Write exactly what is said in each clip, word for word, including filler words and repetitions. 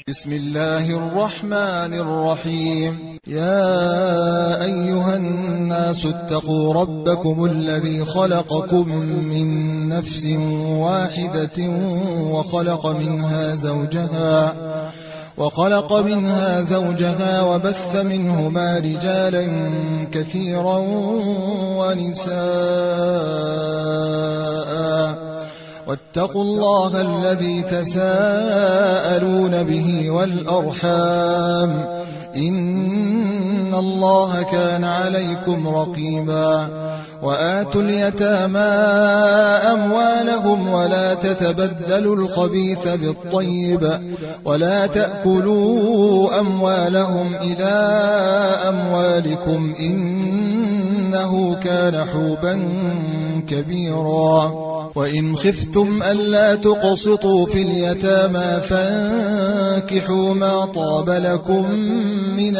بسم الله الرحمن الرحيم. يا أيها الناس اتقوا ربكم الذي خلقكم من نفس واحدة وخلق منها زوجها وخلق منها زوجها وبث منهما رجالا كثيرا ونساء واتقوا الله الذي تساءلون به والأرحام إن الله كان عليكم رقيبا. وآتوا اليتامى أموالهم ولا تتبدلوا الخبيث بالطيب ولا تأكلوا أموالهم إلى أموالكم إنه كان حوبا كبيرا. وإن خفتم ألا تقسطوا في اليتامى فانكحوا ما طاب لكم من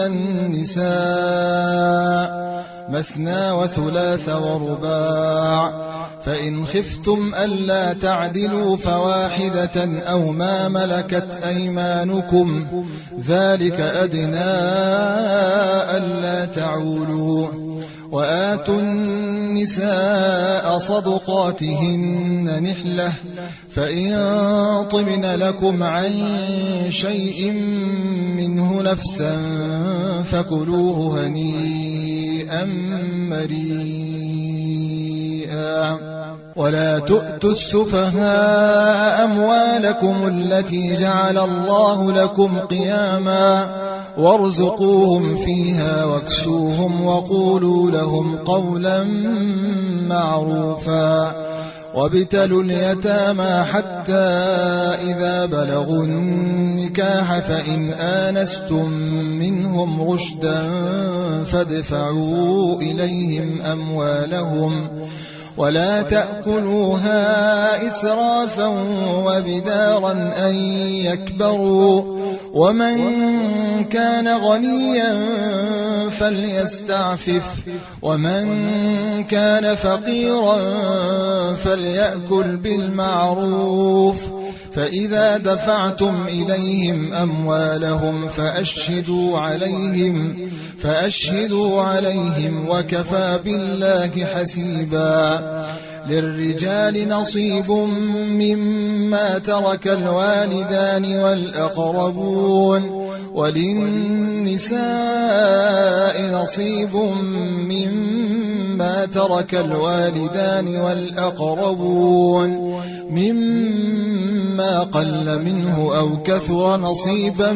النساء مثنى وثلاث ورباع، فإن خفتم ألا تعدلوا فواحدة أو ما ملكت أيمانكم ذلك أدنى ألا تعولوا. وآتوا النساء صدقاتهن نحلة فإن طبن لكم عن شيء منه نفسا فكلوه هنيئا مريئا. ولا تؤتوا السفهاء أموالكم التي جعل الله لكم قياما وارزقوهم فيها واكسوهم وقولوا لهم قولا معروفا. وابتلوا اليتامى حتى إذا بلغوا النكاح فإن آنستم منهم رشدا فادفعوا إليهم أموالهم ولا تأكلوها إسرافا وبدارا أن يكبروا. ومن كان غنيا فليستعفف ومن كان فقيرا فليأكل بالمعروف. فإذا دفعتم إليهم أموالهم فأشهدوا عليهم فأشهدوا عليهم وكفى بالله حسيبا. للرجال نصيب مما ترك الوالدان والأقربون وللنساء نصيب مما ترك الوالدان والأقربون مما قل منه أو كثر نصيبا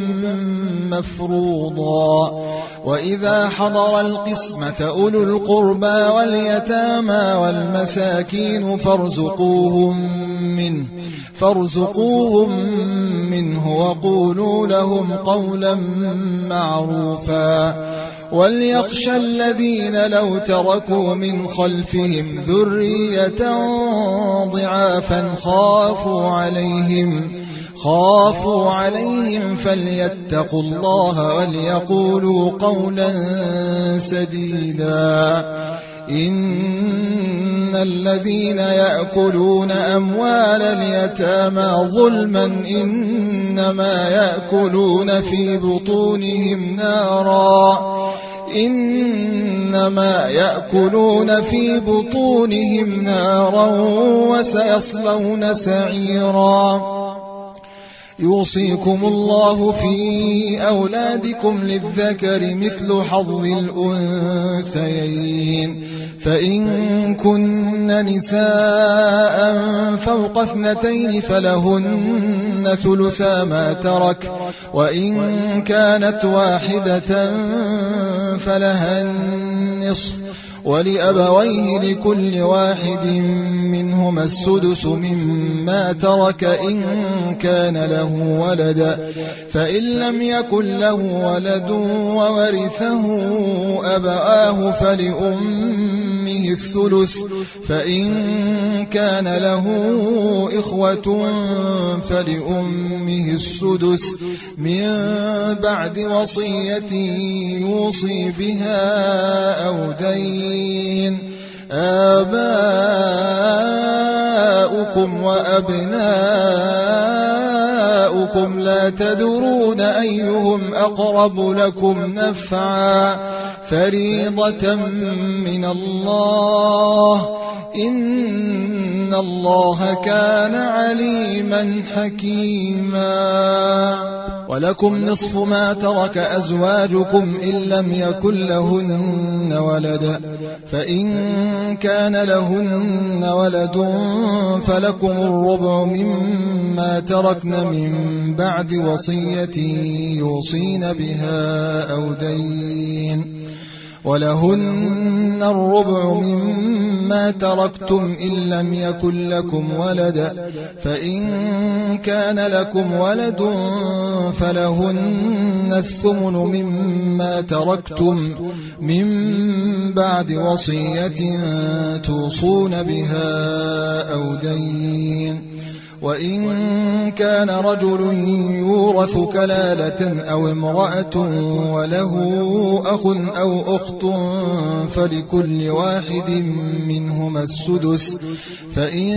مفروضا. وإذا حضر القسمة أولو القربى واليتامى والمساكين فارزقوهم منه فارزقوهم منه وقولوا لهم قولا معروفا. وليخشى الذين لو تركوا من خلفهم ذرية ضعافا خافوا عليهم خافوا عليهم فليتقوا الله وليقولوا قولا سديدا. إن الذين يأكلون أموال اليتامى ظلما إنما يأكلون في بطونهم نارا إنما يأكلون في بطونهم نارا وسيصلون سعيرا. يوصيكم الله في أولادكم للذكر مثل حظ الأنثيين فإن كن نساء فوق اثنتين فلهن ثلثا ما ترك وإن كانت واحدة فلها النصف ولأبويه لكل واحد منهما السدس مما ترك إن كان له ولد فإن لم يكن له ولد وورثه أبواه فلأمه الثلث فإن كان له إخوة فلأمه السدس من بعد وصية يوصي بها أو دين. آباؤكم وأبناؤكم شركاؤكم لا تدرون أيهم أقرب لكم نفعا فريضة من الله إن الله كان عليما حكيما. ولكم نصف ما ترك أزواجكم إن لم يكن لهن ولد فإن كان لهن ولد فلكم الربع مما تركن من بعد وصية يوصين بها أو دين ولهن الربع مما تركتم إن لم يكن لكم ولد فإن كان لكم ولد فلهن الثمن مما تركتم من بعد وصية توصون بها أو دين وإن كان رجل يورث كلالة أو امرأة وله أخ أو أخت فلكل واحد منهما السدس فإن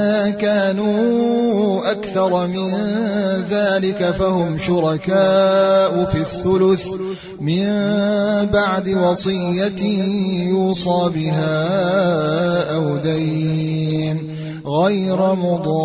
كانوا أكثر من ذلك فهم شركاء في الثلث من بعد وصية يوصى بها أو دين غير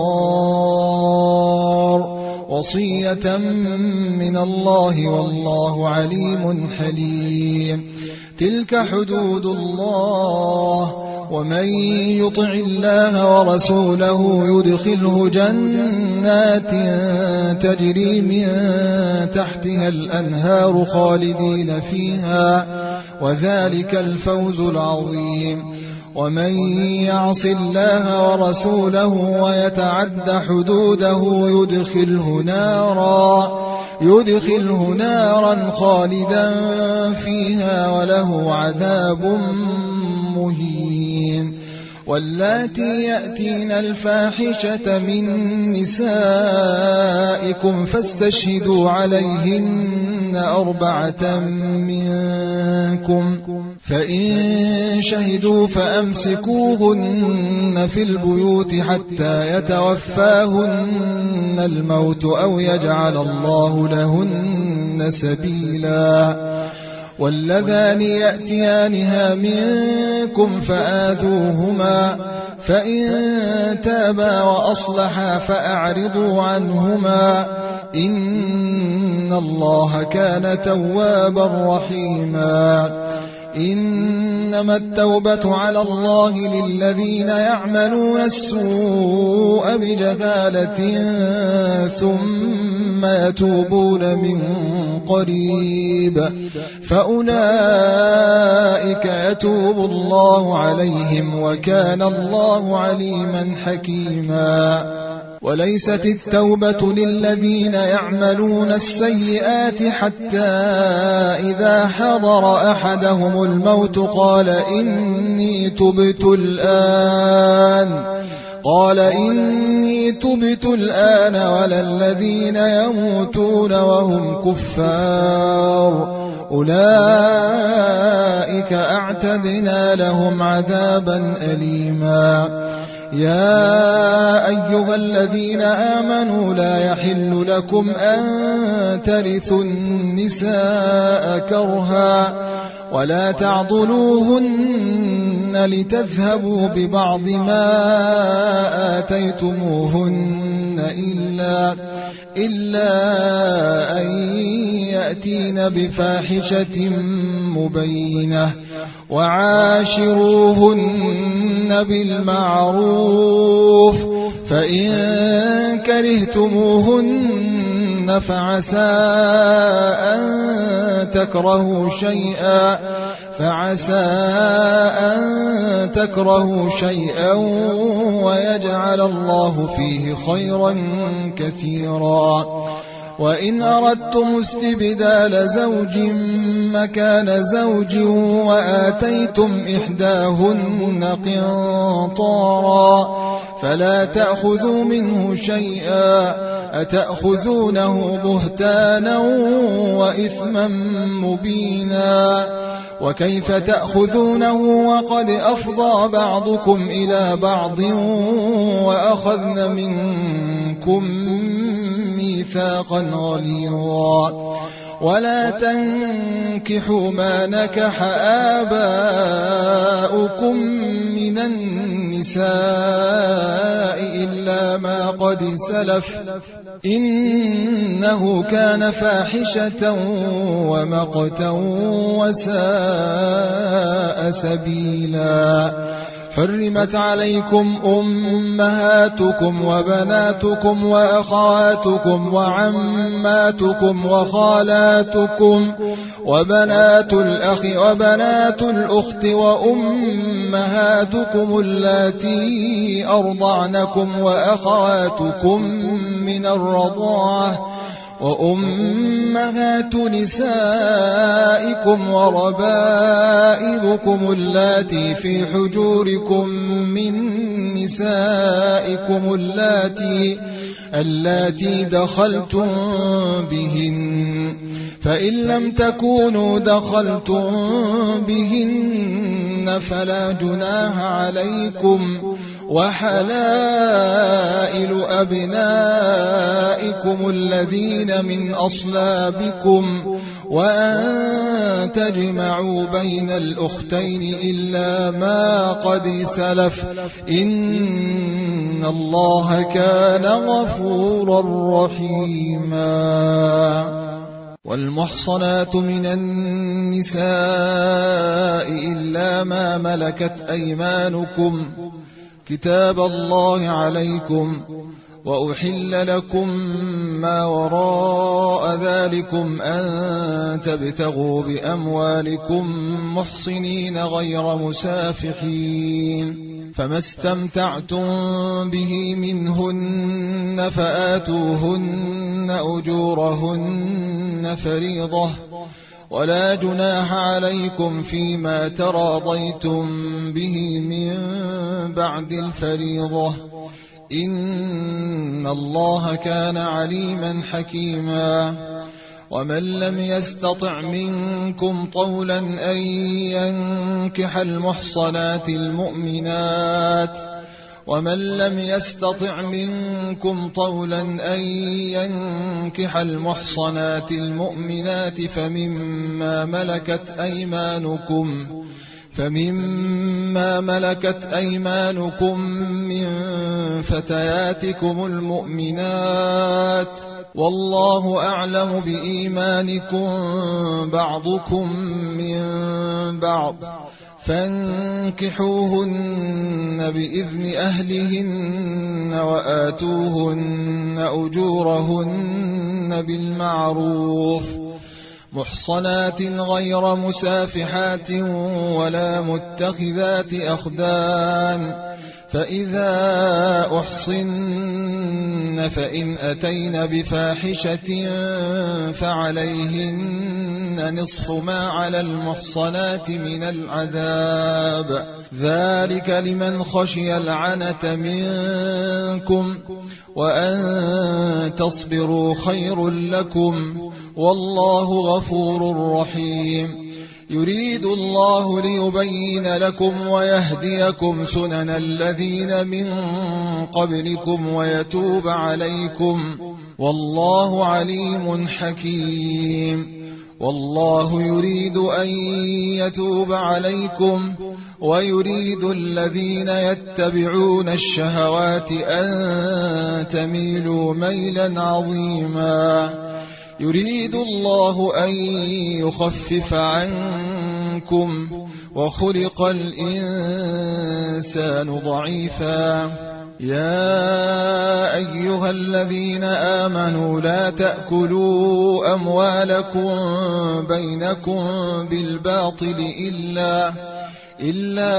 مضار وصية من الله والله عليم حليم. تلك حدود الله ومن يطع الله ورسوله يدخله جنات تجري من تحتها الأنهار خالدين فيها وذلك الفوز العظيم. ومن يعص الله ورسوله ويتعد حدوده يدخله نارا يدخله نارا خالدا فيها وله عذاب مهين. واللاتي يأتين الفاحشة من نسائكم فاستشهدوا عليهن أربعة منكم فإن شهدوا فأمسكوهن في البيوت حتى يتوفاهن الموت أو يجعل الله لهن سبيلا. واللذان يأتيانها منكم فآذوهما فإن تابا وأصلحا فأعرضوا عنهما إن الله كان توابا رحيما. إنما التوبة على الله للذين يعملون السوء بجهالة ثم يتوبون من قريب فأولئك يتوب الله عليهم وكان الله عليما حكيما. وليست التوبة للذين يعملون السيئات حتى إذا حضر أحدهم الموت قال إني تبت الآن قال إني تبت الآن ولا الذين يموتون وهم كفار أولئك أعتدنا لهم عذابا أليما. يا أيها الذين آمنوا لا يحل لكم أن ترثوا النساء كرها ولا تعضلوهن لتذهبوا ببعض ما آتيتموهن إلا, إلا أن يأتين بفاحشة مبينة وعاشروهن بالمعروف فإن كرهتموهن فعسى أن تكرهوا شيئا فعسى أن تكرهوا شيئا ويجعل الله فيه خيرا كثيرا. وإن أردتم استبدال زوج مكان زوج وآتيتم إحداهن قنطارا فلا تأخذوا منه شيئا أتأخذونه بهتانا وإثما مبينا. وكيف تأخذونه وقد أفضى بعضكم إلى بعض وأخذن منكم ميثاقا غليظا ولا تنكحوا ما نكح آباؤكم من النساء إلا ما قد سلف إنه كان فاحشة ومقتا وساء سبيلا. حرمت عليكم أمهاتكم وبناتكم وأخواتكم وعماتكم وخالاتكم وبنات الأخ وبنات الأخت وأمهاتكم اللاتي أرضعنكم وأخواتكم من الرضاعة وأمهات نسائكم وربائبكم اللاتي في حجوركم من نسائكم اللاتي اللاتي دخلتم بهن فإن لم تكونوا دخلتم بهن فلا جناح عليكم وحلائل أبنائكم الذين من أصلابكم وأن تجمعوا بين الأختين إلا ما قد سلف إن الله كان غفورا رحيما. والمحصنات من النساء إلا ما ملكت أيمانكم كتاب الله عليكم وأحل لكم ما وراء ذلكم أن تبتغوا بأموالكم محصنين غير مسافحين فما استمتعتم به منهن فآتوهن أجورهن فريضة ولا جناح عليكم فيما تراضيتم به من بعد الفريضة إن الله كان عليما حكيما. ومن لم يستطع منكم طولا أن ينكح المحصنات المؤمنات ومن لم يستطع منكم طولا أن ينكح المحصنات المؤمنات فمما ملكت أيمانكم فمما ملكت أيمانكم من فتياتكم المؤمنات والله أعلم بإيمانكم بعضكم من بعض فانكحوهن بإذن أهلهن وآتوهن أجورهن بالمعروف محصنات غير مسافحات ولا متخذات أخدان فإذا أحصن فإن أتين بفاحشة فعليهن نصف ما على المحصنات من العذاب ذلك لمن خشي العنة منكم وأن تصبروا خير لكم والله غفور رحيم. يريد الله ليبين لكم ويهديكم سنن الذين من قبلكم ويتوب عليكم والله عليم حكيم. والله يريد أن يتوب عليكم ويريد الذين يتبعون الشهوات أن تميلوا ميلا عظيما. يريد الله أن يخفف عنكم وخلق الإنسان ضعيفا. يا أيها الذين آمنوا لا تأكلوا أموالكم بينكم بالباطل إلا إلا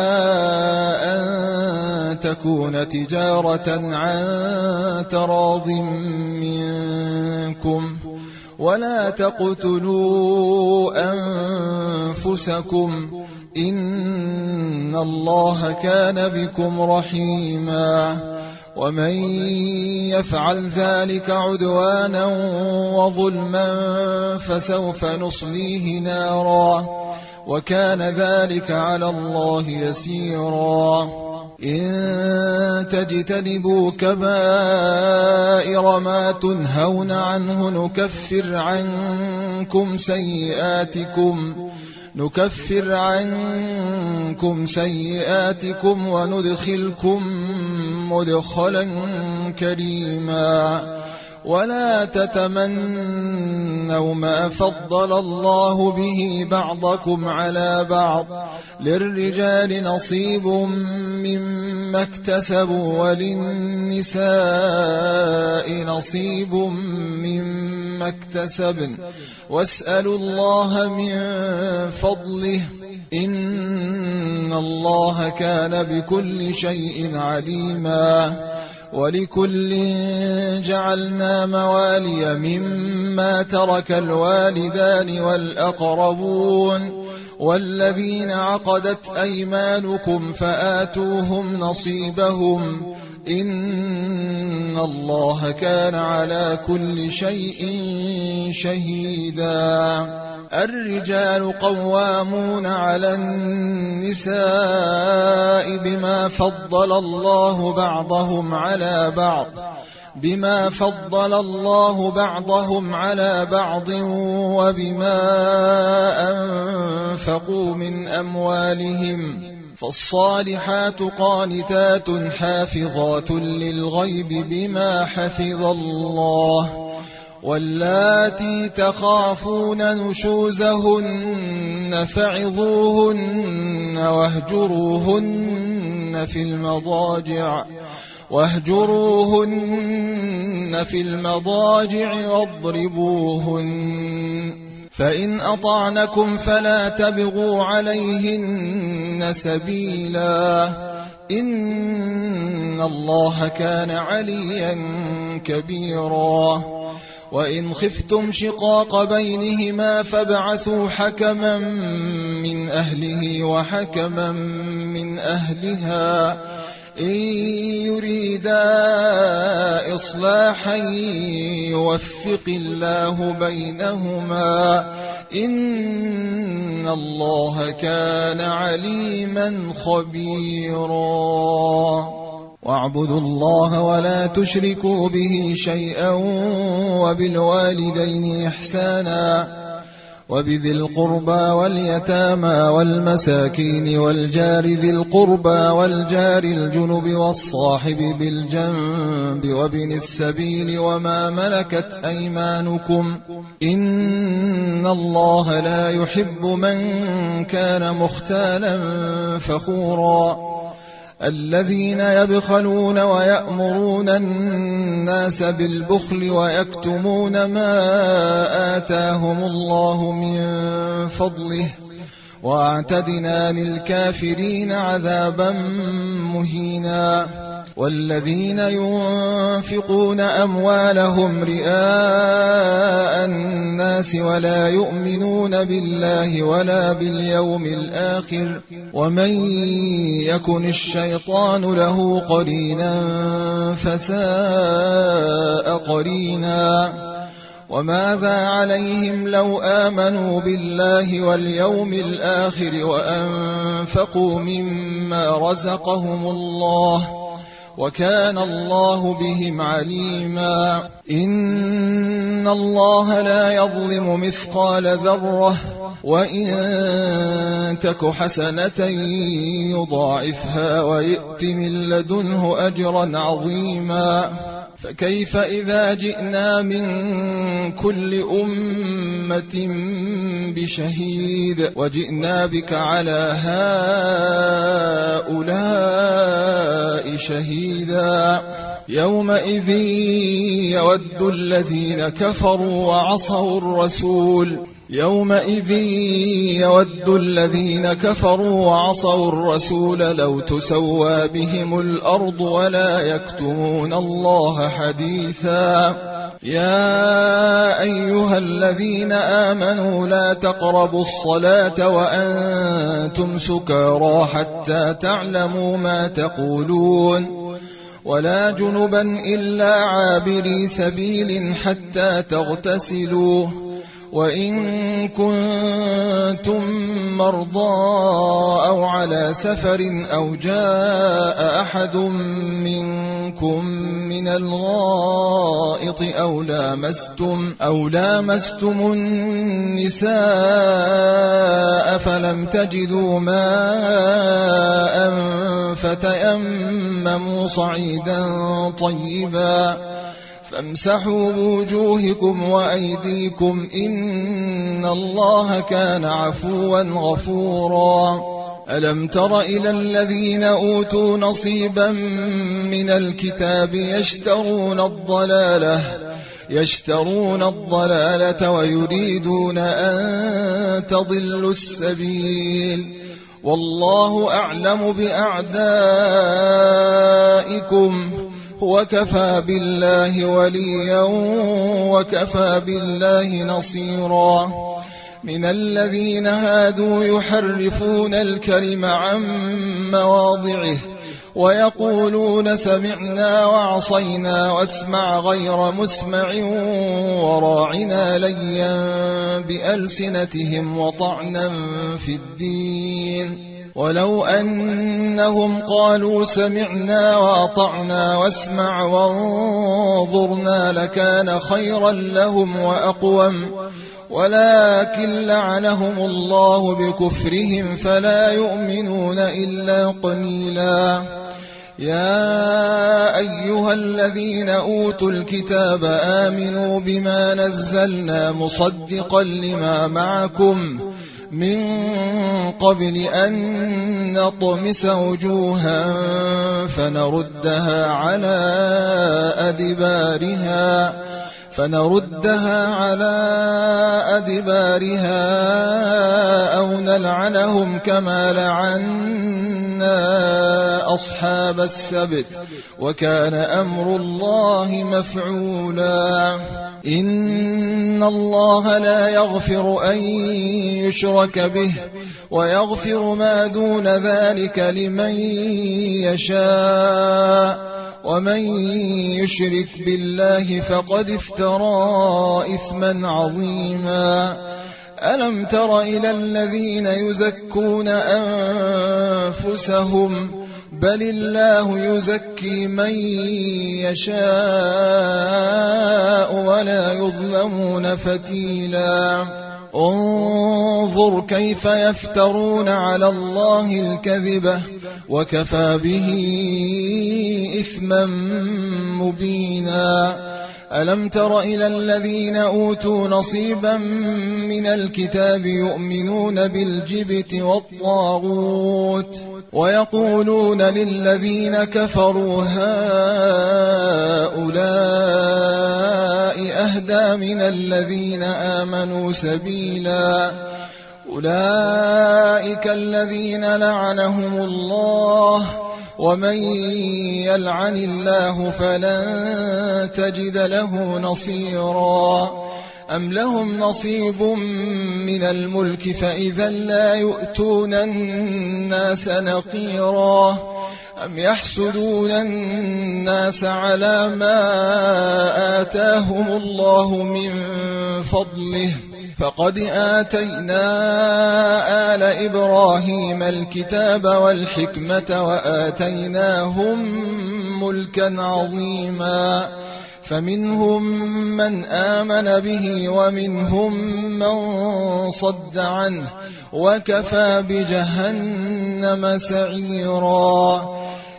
أن تكون تجارة عن تراض منكم ولا تقتلوا أنفسكم إن الله كان بكم رحيما. ومن يفعل ذلك عدوانا وظلما فسوف نصليه نارا وكان ذلك على الله يسيرا. إن تجتنبوا كبائر ما تنهون عنه نكفر عنكم سيئاتكم نكفر عنكم سيئاتكم وندخلكم مدخلا كريما. ولا تتمنوا ما فضل الله به بعضكم على بعض للرجال نصيب مما اكتسبوا وللنساء نصيب مما اكتسبن واسألوا الله من فضله إن الله كان بكل شيء عليما. ولكل جعلنا موالي مما ترك الوالدان والأقربون والذين عقدت أيمانكم فآتوهم نصيبهم إن الله كان على كل شيء شهيدا. الرجال قوامون على النساء بما فضل الله بعضهم على بعض بما فضل الله بعضهم على بعض وبما أنفقوا من أموالهم فالصالحات قانتات حافظات للغيب بما حفظ الله واللاتي تخافون نشوزهن فعظوهن واهجروهن في المضاجع واهجروهن في المضاجع واضربوهن فإن أطعنكم فلا تبغوا عليهن سبيلا إن الله كان عليا كبيرا. وإن خفتم شقاق بينهما فابعثوا حكما من أهله وحكما من أهلها إن يريدا إصلاحا يوفق الله بينهما إن الله كان عليما خبيرا. واعبدوا الله ولا تشركوا به شيئا وبالوالدين إحسانا وبذي القربى واليتامى والمساكين والجار ذي القربى والجار الجنب والصاحب بالجنب وابن السبيل وما ملكت أيمانكم إن الله لا يحب من كان مختالا فخورا. الذين يبخلون ويأمرون الناس بالبخل ويكتمون ما آتاهم الله من فضله واعتدنا للكافرين عذابا مهينا. والذين ينفقون أموالهم رئاء الناس ولا يؤمنون بالله ولا باليوم الآخر ومن يكن الشيطان له قرينا فساء قرينا. وماذا عليهم لو آمنوا بالله واليوم الآخر وأنفقوا مما رزقهم الله وكان الله بهم عليما. إن الله لا يظلم مثقال ذرة وإن تك حسنة يضاعفها ويأت من لدنه أجرا عظيما. فكيف إذا جئنا من كل أمة بشهيد وجئنا بك على هؤلاء شهيدا. يومئذ يود الذين كفروا وعصوا الرسول يومئذ يود الذين كفروا وعصوا الرسول لو تسوى بهم الأرض ولا يكتمون الله حديثا. يا أيها الذين آمنوا لا تقربوا الصلاة وأنتم سكارى حتى تعلموا ما تقولون ولا جنبا إلا عابري سبيل حتى تغتسلوا وإن كنتم مرضى أو على سفر أو جاء أحد منكم من الغائط أو لامستم, أو لامستم النساء فلم تجدوا ماء فتيمموا صعيدا طيبا فامسحوا بوجوهكم وأيديكم إن الله كان عفوا غفورا. ألم تر إلى الذين أوتوا نصيبا من الكتاب يشترون الضلالة يشترون الضلالة ويريدون أن تضلوا السبيل والله أعلم بأعدائكم وكفى بالله وليا وكفى بالله نصيرا. من الذين هادوا يحرفون الكلم عن مواضعه ويقولون سمعنا وعصينا واسمع غير مسمع وراعنا ليا بألسنتهم وطعنا في الدين ولو أنهم قالوا سمعنا وأطعنا واسمع وانظرنا لكان خيرا لهم وأقوم ولكن لعنهم الله بكفرهم فلا يؤمنون إلا قليلا. يا أيها الذين أوتوا الكتاب آمنوا بما نزلنا مصدقا لما معكم من قبل أن نطمس وجوها فنردها على أدبارها فنردها على أدبارها أو نلعنهم كما لعنا أصحاب السبت وكان أمر الله مفعولا. إن الله لا يغفر أن يشرك به ويغفر ما دون ذلك لمن يشاء ومن يشرك بالله فقد افترى إثما عظيما. ألم تر إلى الذين يزكون أنفسهم بل الله يزكي من يشاء ولا يظلمون فتيلا. انظر كيف يفترون على الله الكذب وكفى به إثما مبينا. ألم تر إلى الذين أوتوا نصيبا من الكتاب يؤمنون بالجبت والطاغوت ويقولون للذين كفروا هؤلاء أهدى من الذين آمنوا سبيلا. أولئك الذين لعنهم الله ومن يلعن الله فلن تجد له نصيرا. أم لهم نصيب من الملك فإذا لا يؤتون الناس نقيرا. أم يحسدون الناس على ما آتاهم الله من فضله فقد آتينا آل إبراهيم الكتاب والحكمة وآتيناهم ملكا عظيما. فمنهم من آمن به ومنهم من صد عنه وكفى بجهنم سعيرا.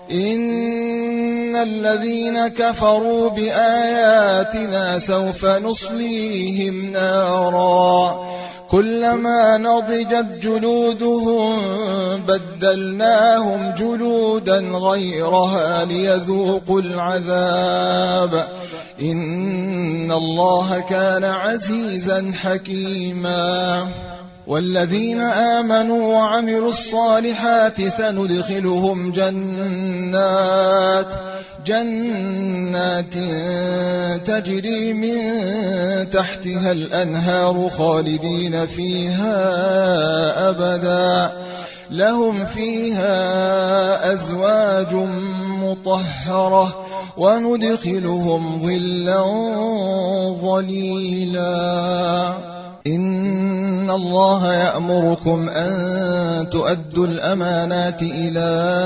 إن الذين كفروا بآياتنا سوف نصليهم نارا كلما نضجت جلودهم بدلناهم جلودا غيرها ليذوقوا العذاب إن الله كان عزيزا حكيما. والذين آمنوا وعملوا الصالحات سندخلهم جنات جنات تجري من تحتها الأنهار خالدين فيها أبدا لهم فيها أزواج مطهرة وندخلهم ظلا ظليلا. إن الله يأمركم أن تؤدوا الأمانات إلى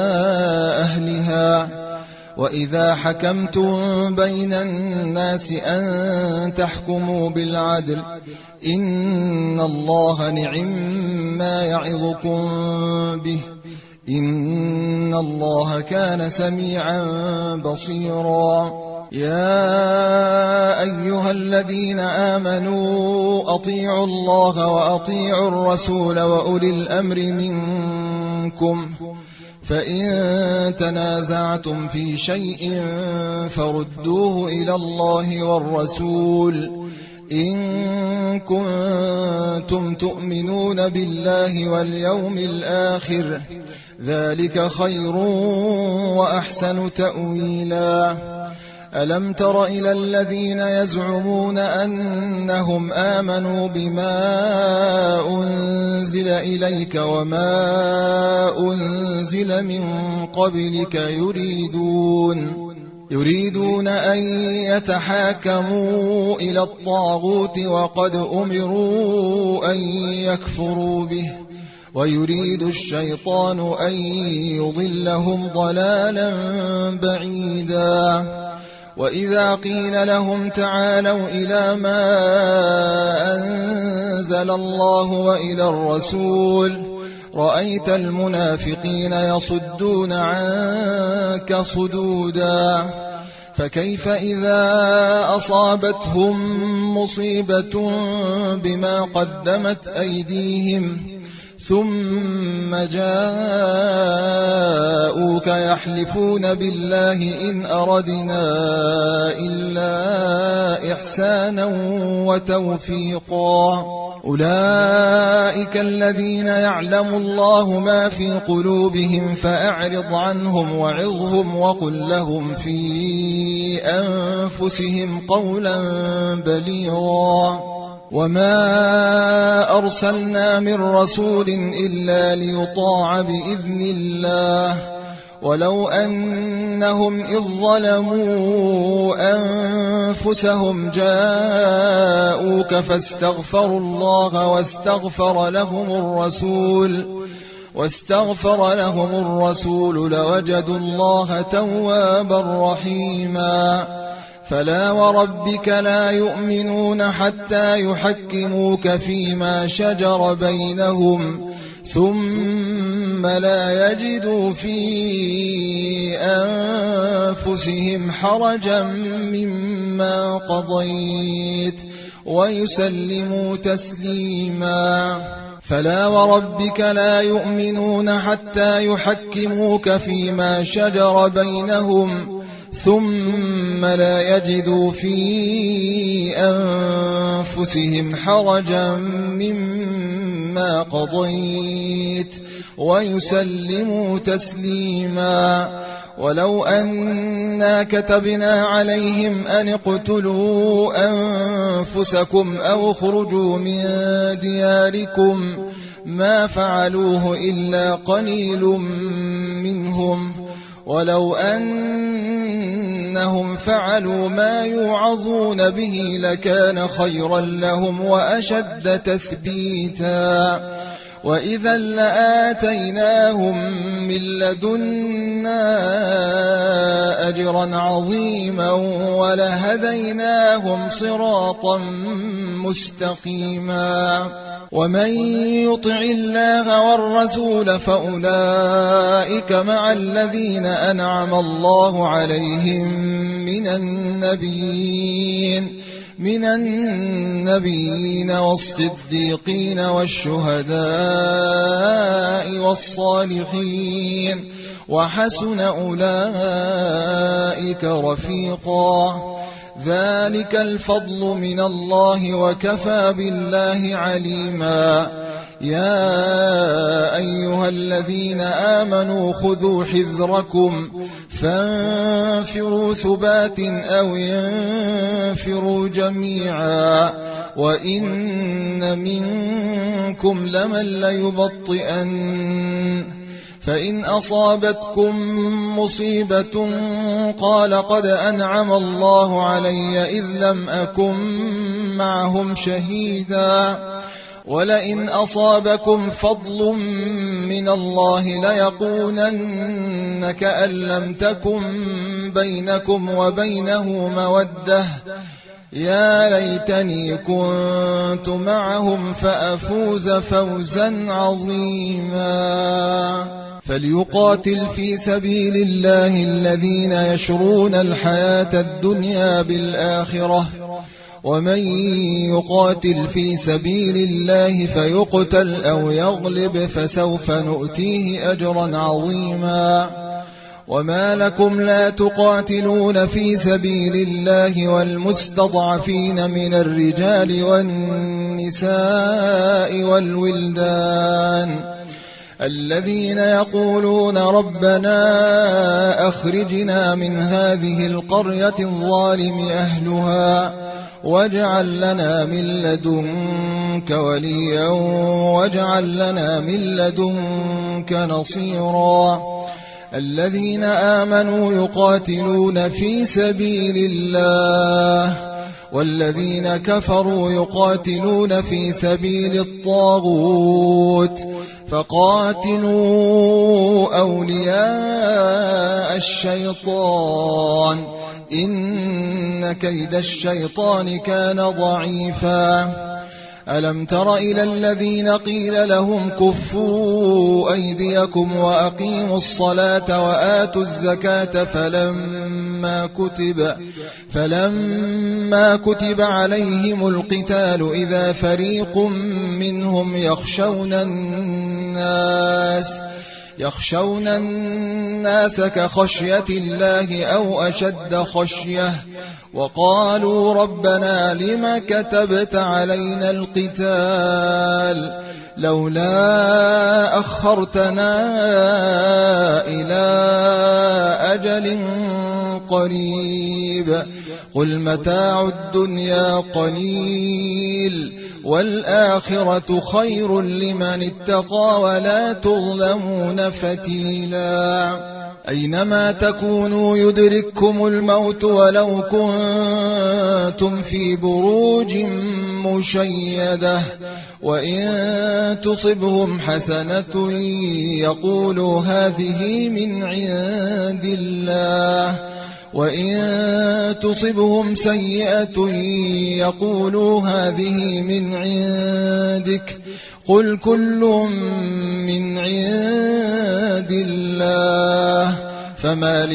أهلها وإذا حكمتم بين الناس أن تحكموا بالعدل إن الله نعم ما يعظكم به إن الله كان سميعا بصيرا. يا أيها الذين آمنوا أطيعوا الله وأطيعوا الرسول وأولي الأمر منكم فإن تنازعتم في شيء فردوه إلى الله والرسول إن كنتم تؤمنون بالله واليوم الآخر ذلك خير وأحسن تأويلا. ألم تر إلى الذين يزعمون أنهم آمنوا بما أنزل إليك وما أنزل من قبلك يريدون يريدون أن يتحاكموا إلى الطاغوت وقد أمروا أن يكفروا به ويريد الشيطان أن يضلهم ضلالا بعيدا. وإذا قيل لهم تعالوا إلى ما أنزل الله وإلى الرسول رأيت المنافقين يصدون عنك صدودا. فكيف إذا أصابتهم مصيبة بما قدمت أيديهم ثم جاءوك يحلفون بالله إن أردنا إلا إحسانا وتوفيقا أولئك الذين يعلم الله ما في قلوبهم فأعرض عنهم وعظهم وقل لهم في أنفسهم قولا بليغا. وما أرسلنا من رسول إلا ليطاع بإذن الله ولو أنهم إذ ظلموا أنفسهم جاءوك فاستغفروا الله واستغفر لهم الرسول واستغفر لهم الرسول لوجدوا الله توابا رحيما. فلا وربك لا يؤمنون حتى يحكموك فيما شجر بينهم ثم لا يجدوا في أنفسهم حرجا مما قضيت ويسلموا تسليما. فلا وربك لا يؤمنون حتى يحكموك فيما شجر بينهم ثم لا يجدوا في أنفسهم حرجا مما قضيت ويسلموا تسليما. ولو أنا كتبنا عليهم أن اقتلوا أنفسكم أو اخرجوا من دياركم ما فعلوه إلا قليل منهم ولو أنهم فعلوا ما يوعظون به لكان خيرا لهم وأشد تثبيتا وإذا لآتيناهم من لدنا أجرا عظيما ولهديناهم صراطا مستقيما. ومن يطع الله والرسول فأولئك مع الذين أنعم الله عليهم من النبيين من النبيين والصديقين والشهداء والصالحين وحسن أولئك رفيقا. ذلك الفضل من الله وكفى بالله عليما. يا أيها الذين آمنوا خذوا حذركم فانفروا ثبات أو ينفروا جميعا وإن منكم لمن ليبطئن فإن أصابتكم مصيبة قال قد أنعم الله علي إذ لم أكن معهم شهيدا ولئن أصابكم فضل من الله ليقولن كأن لم تكن بينكم وبينه مودة يا ليتني كنت معهم فأفوز فوزا عظيما فليقاتل في سبيل الله الذين يشرون الحياة الدنيا بالآخرة ومن يقاتل في سبيل الله فيقتل أو يغلب فسوف نؤتيه أجرا عظيما وما لكم لا تقاتلون في سبيل الله والمستضعفين من الرجال والنساء والولدان الذين يقولون ربنا أخرجنا من هذه القرية الظالم أهلها واجعل لنا من لدنك وليا واجعل لنا من لدنك نصيرا الذين آمنوا يقاتلون في سبيل الله والذين كفروا يقاتلون في سبيل الطاغوت فقاتلوا أولياء الشيطان إن كيد الشيطان كان ضعيفا ألم تر إلى الذين قيل لهم كفوا أيديكم وأقيموا الصلاة وآتوا الزكاة فلما كتب, فلما كتب عليهم القتال إذا فريق منهم يخشون الناس يخشون الناس كخشية الله أو أشد خشية وقالوا ربنا لم كتبت علينا القتال لولا أخرتنا إلى أجل قريب قل متاع الدنيا قليل والآخرة خير لمن اتقى ولا تظلمون فتيلا أينما تكونوا يدرككم الموت ولو كنتم في بروج مشيدة وإن تصبهم حسنة يقولوا هذه من عند الله وإن تصبهم سيئة يقولوا هذه من عندك قل كل من عند الله فما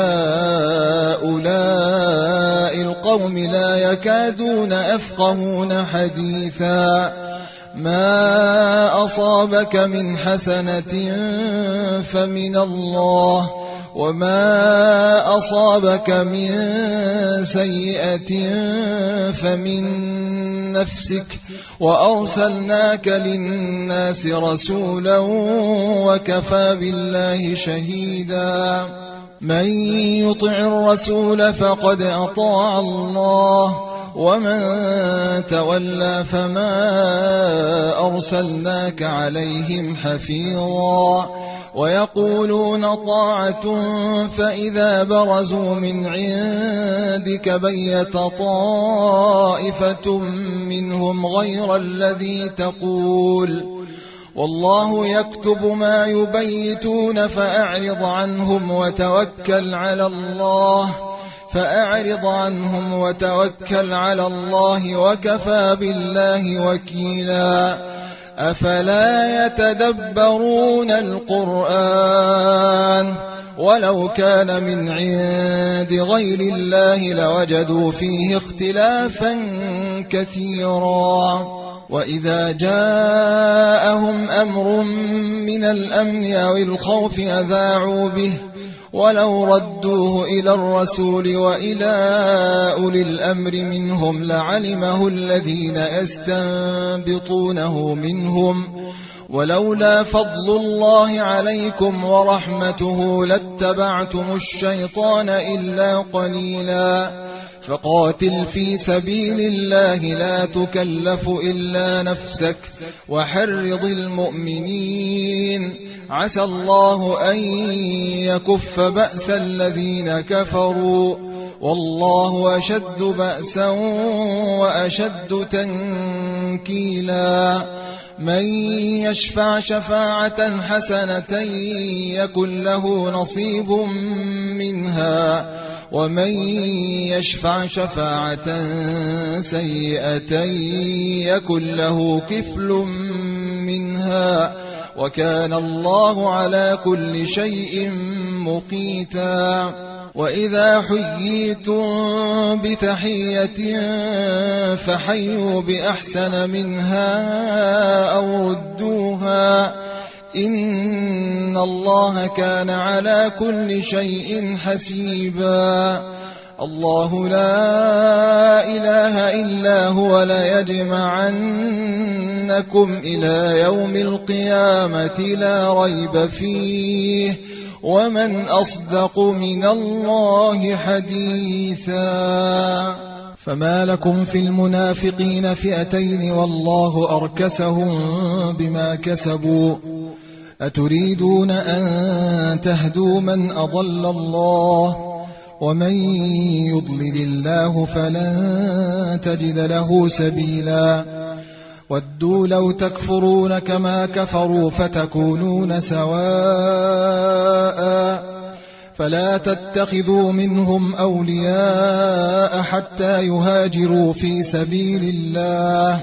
لهؤلاء القوم لا يكادون يفقهون حديثا ما أصابك من حسنة فمن الله وما أصابك من سيئة فمن نفسك وأرسلناك للناس رسولا وكفى بالله شهيدا من يطع الرسول فقد أطاع الله ومن تولى فما أرسلناك عليهم حفيظا ويقولون طاعة فإذا برزوا من عندك بيت طائفة منهم غير الذي تقول والله يكتب ما يبيتون فأعرض عنهم وتوكل على الله فأعرض عنهم وتوكل على الله وكفى بالله وكيلا أفلا يتدبرون القرآن ولو كان من عند غير الله لوجدوا فيه اختلافا كثيرا وإذا جاءهم أمر من الأمن أو الخوف أذاعوا به ولو ردوه إلى الرسول وإلى أولي الأمر منهم لعلمه الذين يستنبطونه منهم ولولا فضل الله عليكم ورحمته لاتبعتم الشيطان إلا قليلا فقاتل في سبيل الله لا تكلف إلا نفسك وحرض المؤمنين عسى الله أن يكف بأس الذين كفروا والله أشد بأسا وأشد تنكيلا من يشفع شفاعة حسنة يكن له نصيب منها ومن يشفع شفاعة سيئة يكن له كفل منها وكان الله على كل شيء مقيتا وإذا حييتم بتحية فحيوا بأحسن منها أو ردوها إن الله كان على كل شيء حسيبا الله لا إله إلا هو ليجمعنكم إلى يوم القيامة لا ريب فيه ومن أصدق من الله حديثا فما لكم في المنافقين فئتين والله أركسهم بما كسبوا أتريدون أن تهدوا من أضل الله ومن يضلل الله فلن تجد له سبيلا ودوا لو تكفرون كما كفروا فتكونون سواء فلا تتخذوا منهم أولياء حتى يهاجروا في سبيل الله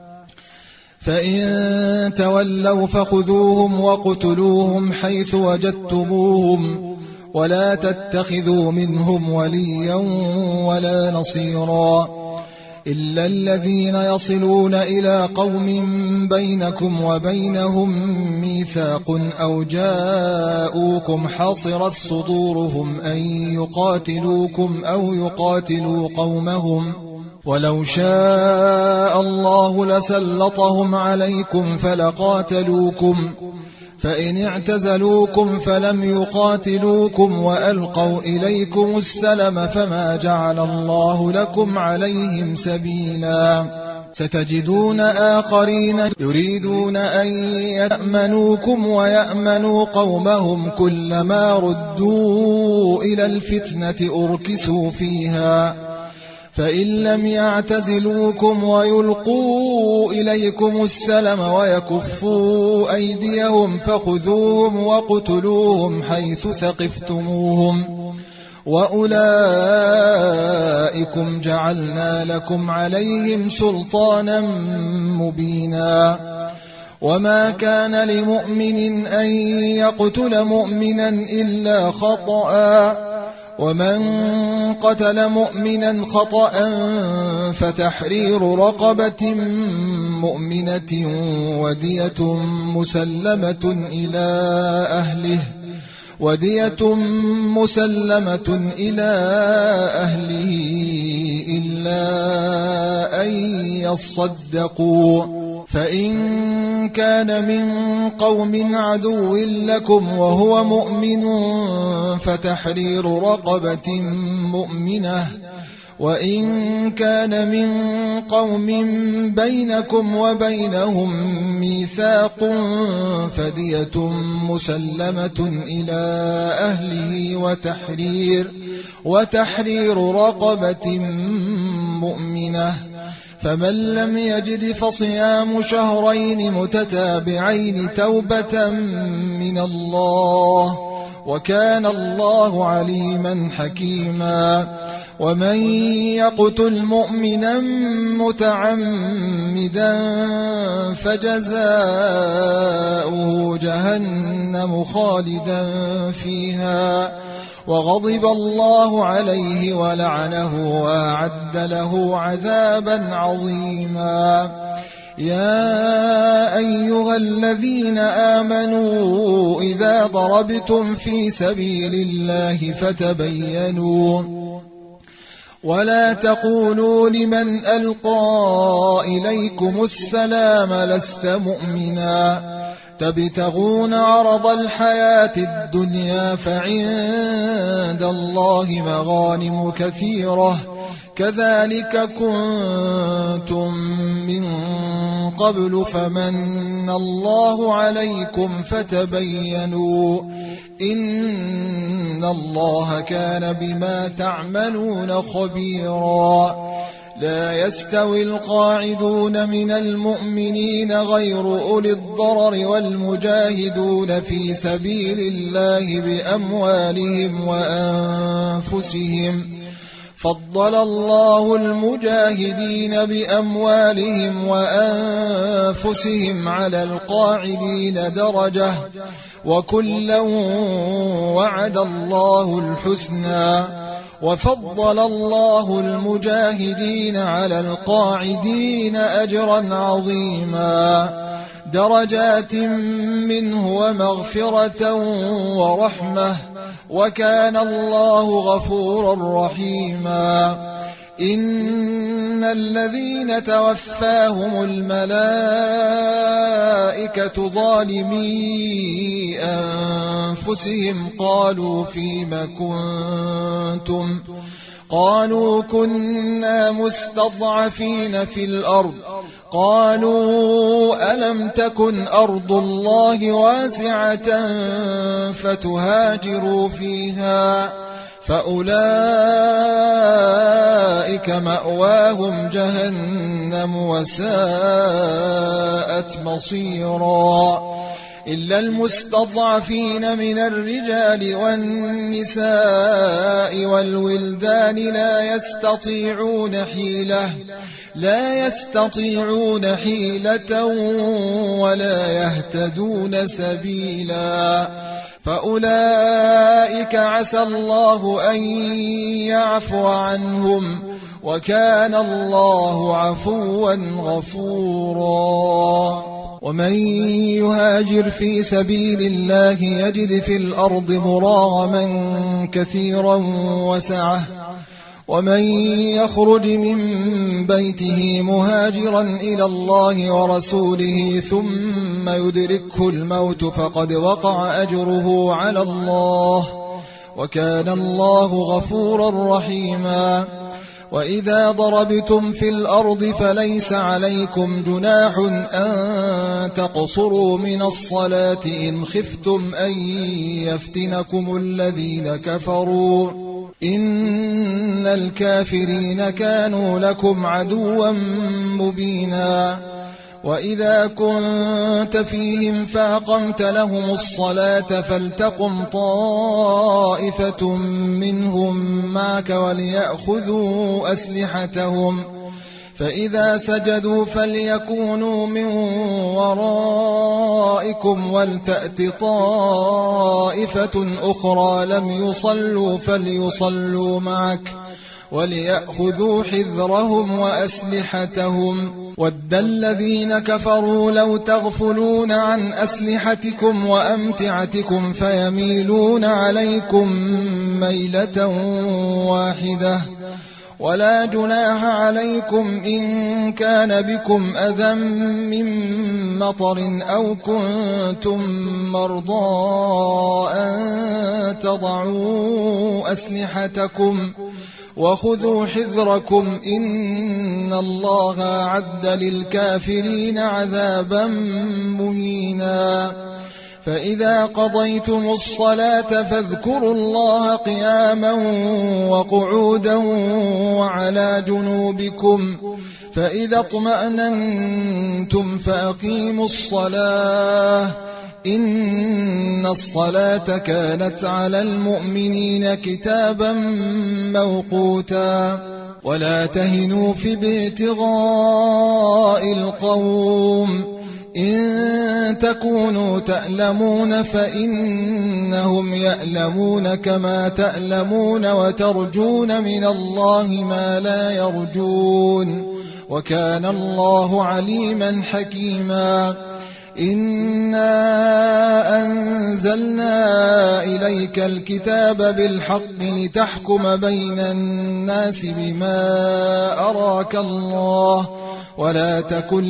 فإن تولوا فخذوهم وقتلوهم حيث وجدتموهم ولا تتخذوا منهم وليا ولا نصيرا إلا الذين يصلون إلى قوم بينكم وبينهم ميثاق أو جاءوكم حصرت صدورهم أن يقاتلوكم أو يقاتلوا قومهم ولو شاء الله لسلطهم عليكم فلقاتلوكم فإن اعتزلوكم فلم يقاتلوكم وألقوا إليكم السلم فما جعل الله لكم عليهم سبيلا ستجدون آخرين يريدون أن يأمنوكم ويأمنوا قومهم كلما ردوا إلى الفتنة أركسوا فيها فإن لم يعتزلوكم ويلقوا إليكم السلم ويكفوا أيديهم فخذوهم وقتلوهم حيث ثقفتموهم وأولئكم جعلنا لكم عليهم سلطانا مبينا وما كان لمؤمن أن يقتل مؤمنا إلا خطأ ومن قتل مؤمنا خطأ فتحرير رقبة مؤمنة ودية مسلمة إلى أهله ودية مسلمة إلى أهله إلا أن يصدقوا فإن كان من قوم عدو لكم وهو مؤمن فتحرير رقبة مؤمنة وإن كان من قوم بينكم وبينهم ميثاق فدية مسلمة إلى أهله وتحرير وتحرير رقبة مؤمنة فمن لم يجد فصيام شهرين متتابعين توبة من الله وكان الله عليما حكيما ومن يقتل مؤمنا متعمدا فجزاؤه جهنم خالدا فيها وغضب الله عليه ولعنه وأعد له عذابا عظيما يا أيها الذين آمنوا إذا ضربتم في سبيل الله فتبينوا ولا تقولوا لمن ألقى إليكم السلام لست مؤمنا تبتغون عرض الحياة الدنيا فعند الله مغانم كثيرة كذلك كنتم من قبل فمن الله عليكم فتبينوا إن الله كان بما تعملون خبيرا لا يستوي القاعدون من المؤمنين غير أولي الضرر والمجاهدون في سبيل الله بأموالهم وأنفسهم فضل الله المجاهدين بأموالهم وأنفسهم على القاعدين درجة وكلا وعد الله الحسنى وفضل الله المجاهدين على القاعدين أجرا عظيما درجات منه ومغفرة ورحمة وكان الله غفورا رحيما إن الذين توفاهم الملائكة ظالمي أنفسهم قالوا فيم كنتم قالوا كنا مستضعفين في الأرض قالوا ألم تكن أرض الله واسعة فتهاجروا فيها فأولئك مأواهم جهنم وساءت مصيرا إلا المستضعفين من الرجال والنساء والولدان لا يستطيعون حيلة لا يستطيعون حيلة ولا يهتدون سبيلا فأولئك عسى الله أن يعفو عنهم وكان الله عفوا غفورا ومن يهاجر في سبيل الله يجد في الأرض مراغما كثيرا وسعة ومن يخرج من بيته مهاجرا إلى الله ورسوله ثم يدركه الموت فقد وقع أجره على الله وكان الله غفورا رحيما وإذا ضربتم في الأرض فليس عليكم جناح أن تقصروا من الصلاة إن خفتم أن يفتنكم الذين كفروا إن الكافرين كانوا لكم عدوا مبينا وإذا كنت فيهم فأقمت لهم الصلاة فلتقم طائفة منهم معك وليأخذوا أسلحتهم فإذا سجدوا فليكونوا من ورائكم ولتأت طائفة أخرى لم يصلوا فليصلوا معك وليأخذوا حذرهم وأسلحتهم ود الذين كفروا لو تغفلون عن أسلحتكم وأمتعتكم فيميلون عليكم ميلة واحدة ولا جناح عليكم إن كان بكم أذى من مطر أو كنتم مرضى أن تضعوا أسلحتكم وخذوا حذركم إن الله أعد للكافرين عذابا مهينا فإذا قضيتم الصلاة فاذكروا الله قياما وقعودا وعلى جنوبكم فإذا اطمأننتم فأقيموا الصلاة إن الصلاة كانت على المؤمنين كتابا موقوتا ولا تهنوا في ابتغاء القوم إن تكونوا تألمون فإنهم يألمون كما تألمون وترجون من الله ما لا يرجون وكان الله عليما حكيما إنا أنزلنا إليك الكتاب بالحق لتحكم بين الناس بما أراك الله ولا تكن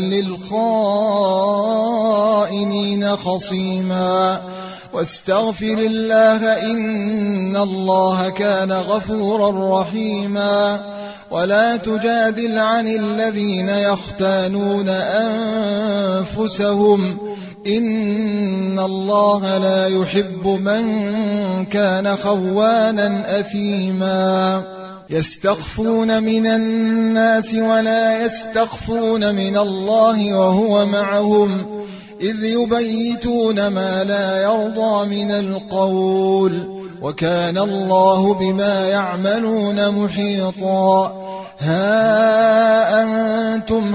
للخائنين خصيما واستغفر الله إن الله كان غفورا رحيما ولا تجادل عن الذين يختانون أنفسهم إن الله لا يحب من كان خوانا أثيما يستخفون من الناس ولا يستخفون من الله وهو معهم إذ يبيتون ما لا يرضى من القول وكان الله بما يعملون محيطا ها أنتم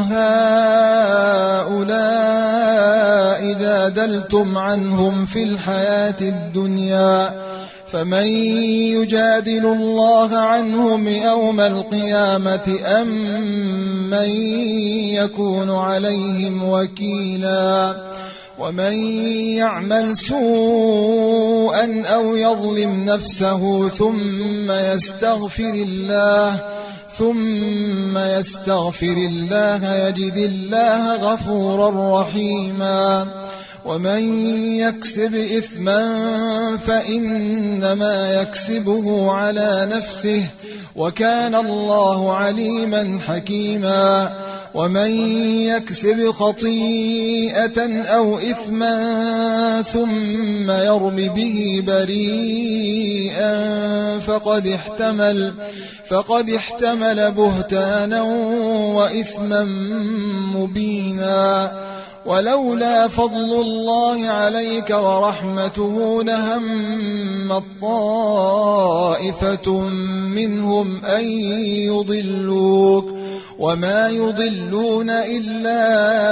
هؤلاء جادلتم عنهم في الحياة الدنيا فمن يجادل الله عنهم يوم القيامة أم من يكون عليهم وكيلا ومن يعمل سوءا أو يظلم نفسه ثم يستغفر الله ثم يستغفر الله يجد الله غفورا رحيما ومن يكسب إثما فإنما يكسبه على نفسه وكان الله عليما حكيما ومن يكسب خطيئة أو إثما ثم يرم به بريئا فقد احتمل فقد احتمل بهتانا وإثما مبينا ولولا فضل الله عليك ورحمته لهم طائفة منهم أن يضلوك وما يضلون إلا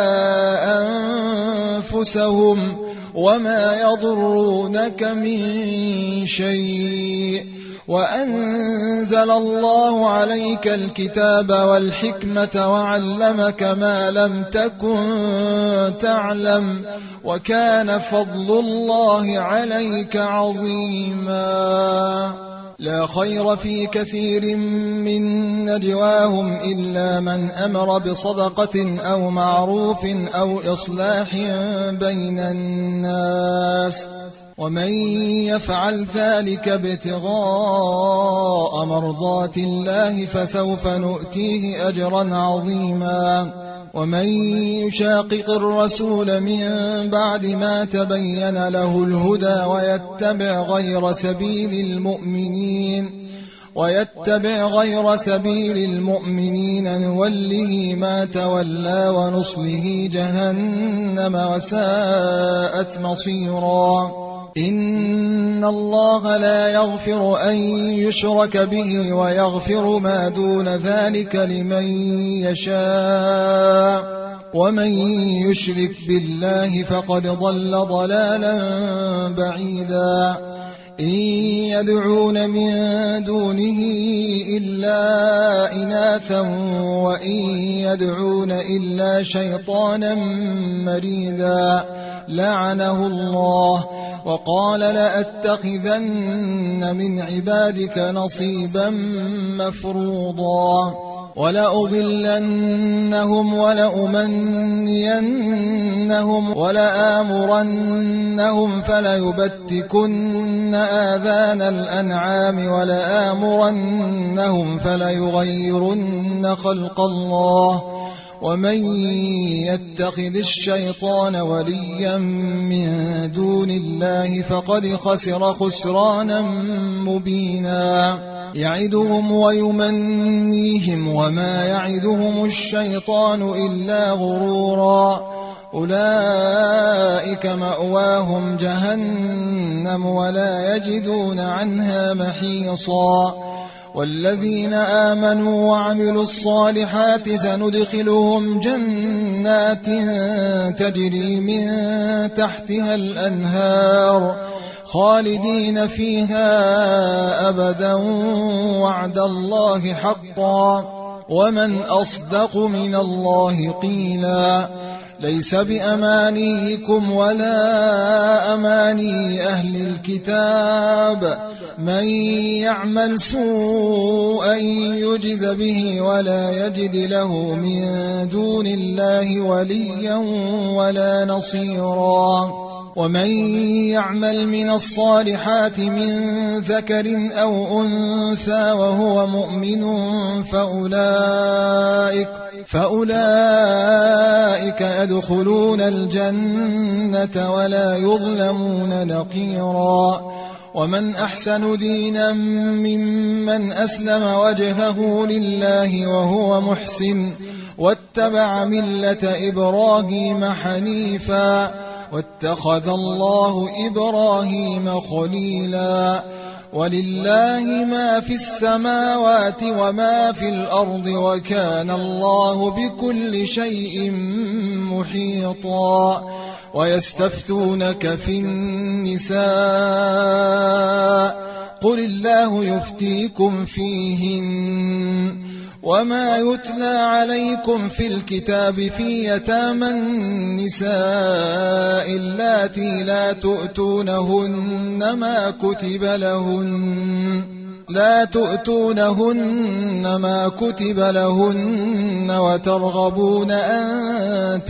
أنفسهم وما يضرونك من شيء وأنزل الله عليك الكتاب والحكمة وعلمك ما لم تكن تعلم وكان فضل الله عليك عظيما لا خير في كثير من نجواهم إلا من أمر بصدقة أو معروف أو إصلاح بين الناس ومن يفعل ذلك ابتغاء مرضات الله فسوف نؤتيه أجرا عظيما ومن يشاقق الرسول من بعد ما تبين له الهدى ويتبع غير سبيل المؤمنين ويتبع غير سبيل المؤمنين نوله ما تولى ونصله جهنم وساءت مصيرا إن الله لا يغفر أن يشرك به ويغفر ما دون ذلك لمن يشاء ومن يشرك بالله فقد ضل ضلالا بعيدا إن يدعون من دونه إلا إناثا وإن يدعون إلا شيطانا مريدا لعنه الله وقال لأتخذن من عبادك نصيبا مفروضا ولأضلنهم ولأمنينهم ولآمرنهم فليبتكن آذان الأنعام ولآمرنهم فليغيرن خلق الله ومن يتخذ الشيطان وليا من دون الله فقد خسر خسرانا مبينا يعدهم ويمنيهم وما يعدهم الشيطان إلا غرورا أولئك مأواهم جهنم ولا يجدون عنها محيصا والذين آمنوا وعملوا الصالحات سندخلهم جنات تجري من تحتها الأنهار خالدين فيها أبدا وعد الله حقا ومن أصدق من الله قيلا ليس بأمانيكم ولا أماني أهل الكتاب من يعمل سوءا يجز به ولا يجد له من دون الله وليا ولا نصيرا ومن يعمل من الصالحات من ذكر أو أنثى وهو مؤمن فأولئك, فأولئك يدخلون الجنة ولا يظلمون نقيرا. ومن أحسن دينا ممن أسلم وجهه لله وهو محسن واتبع ملة إبراهيم حنيفا واتخذ الله إبراهيم خليلا. ولله ما في السماوات وما في الأرض وكان الله بكل شيء محيطا. ويستفتونك في النساء قل الله يفتيكم فيهن وما يتلى عليكم في الكتاب في يتامى النساء اللاتي لا تؤتونهن ما كتب لهن لا تؤتونهن ما كتب لهن وترغبون أن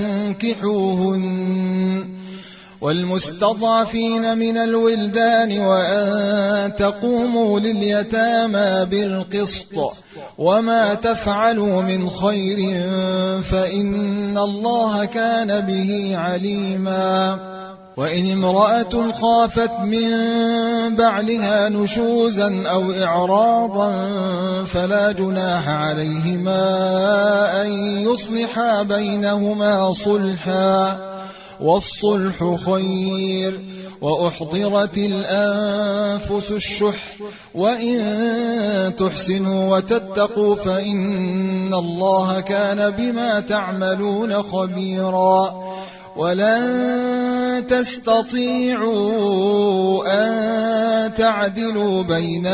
تنكحوهن والمستضعفين من الولدان وأن تقوموا لليتامى بالقسط وما تفعلوا من خير فإن الله كان به عليما. وإن امرأة خافت من بعلها نشوزا أو إعراضا فلا جناح عليهما أن يصلحا بينهما صلحا والصلح خير. وأحضرت الأنفس الشح وإن تحسنوا وتتقوا فإن الله كان بما تعملون خبيرا. ولن تستطيعوا أن تعدلوا بين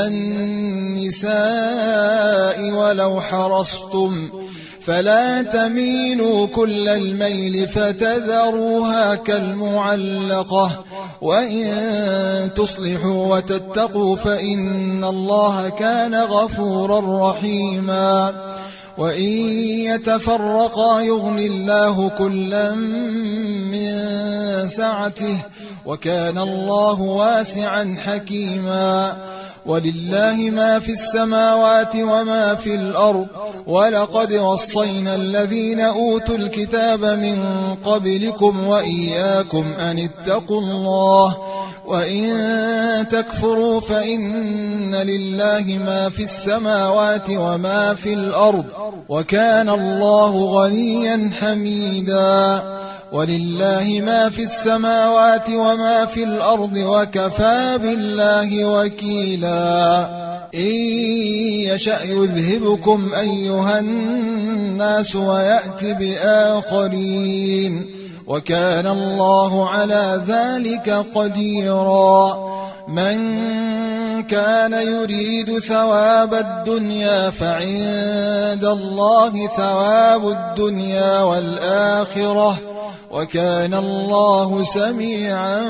النساء ولو حرصتم فلا تميلوا كل الميل فتذروها كالمعلقة. وإن تصلحوا وتتقوا فإن الله كان غفورا رحيما. وإن يتفرقا يغني الله كلا من سعته وكان الله واسعا حكيما. ولله ما في السماوات وما في الأرض ولقد وصينا الذين أوتوا الكتاب من قبلكم وإياكم أن اتقوا الله وإن تكفروا فإن لله ما في السماوات وما في الأرض وكان الله غنيا حميدا. ولله ما في السماوات وما في الأرض وكفى بالله وكيلا. إن يشأ يذهبكم أيها الناس ويأت بآخرين وكان الله على ذلك قديرا. من كان يريد ثواب الدنيا فعند الله ثواب الدنيا والآخرة وكان الله سميعا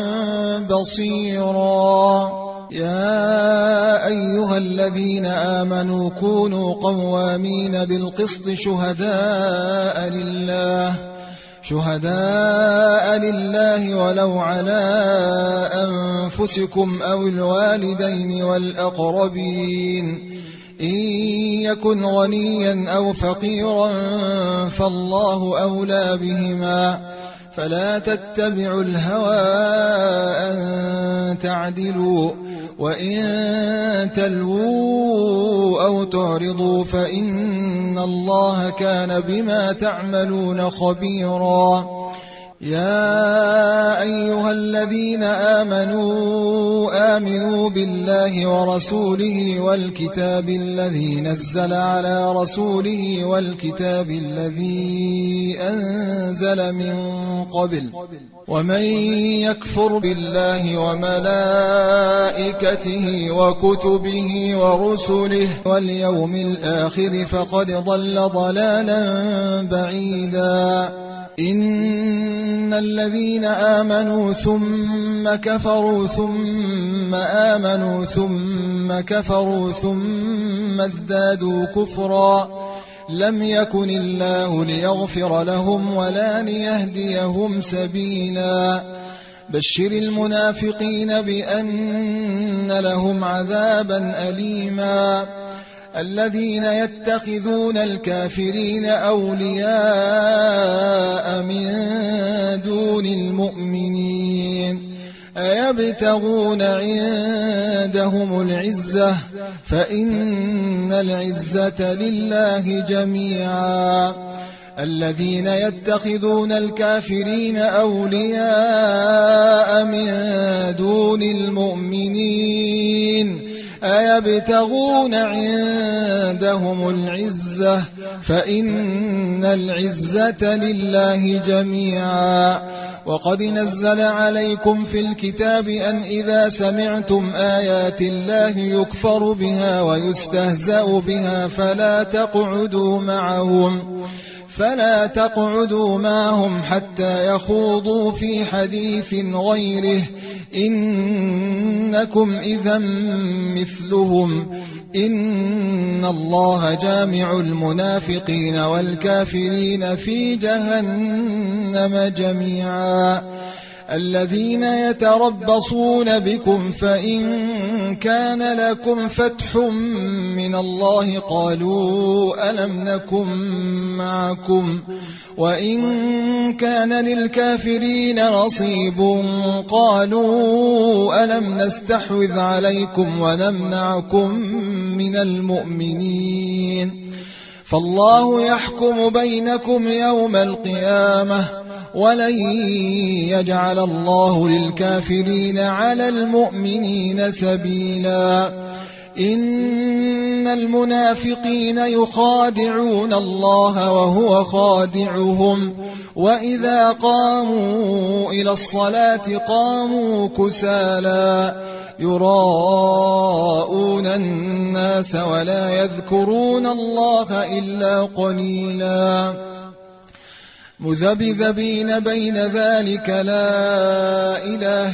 بصيرا. يا أيها الذين آمنوا كونوا قوامين بالقسط شهداء لله شهداء لله ولو على أنفسكم أو الوالدين والأقربين إن يكن غنيا أو فقيرا فالله أولى بهما فلا تتبعوا الهوى أن تعدلوا وإن تلووا أو تعرضوا فإن الله كان بما تعملون خبيرا. يا أيها الذين آمنوا آمنوا بالله ورسوله والكتاب الذي نزل على رسوله والكتاب الذي أنزل من قبل ومن يكفر بالله وملائكته وكتبه ورسله واليوم الآخر فقد ضل ضلالا بعيدا. إن الذين آمنوا ثم كفروا ثم آمنوا ثم كفروا ثم ازدادوا كفرا لم يكن الله ليغفر لهم ولا ليهديهم سبيلا. بشر المنافقين بأن لهم عذابا أليما الذين يتخذون الكافرين أولياء من دون المؤمنين أيبتغون عندهم العزة فإن العزة لله جميعا الذين يتخذون الكافرين أولياء من دون المؤمنين أيبتغون عندهم العزة فإن العزة لله جميعا وقد نزل عليكم في الكتاب أن إذا سمعتم آيات الله يكفر بها ويستهزأ بها فلا تقعدوا معهم فلا تقعدوا معهم حتى يخوضوا في حديث غيره إنكم إذا مثلهم إن الله جامع المنافقين والكافرين في جهنم جميعا الذين يتربصون بكم فإن كان لكم فتح من الله قالوا ألم نكن معكم وإن كان للكافرين نصيب قالوا ألم نستحوذ عليكم ونمنعكم من المؤمنين فالله يحكم بينكم يوم القيامة ولن يجعل الله للكافرين على المؤمنين سبيلا إن المنافقين يخادعون الله وهو خادعهم وإذا قاموا إلى الصلاة قاموا كسالى يراءون الناس ولا يذكرون الله إلا قليلا مذبذبين بين ذلك لا إله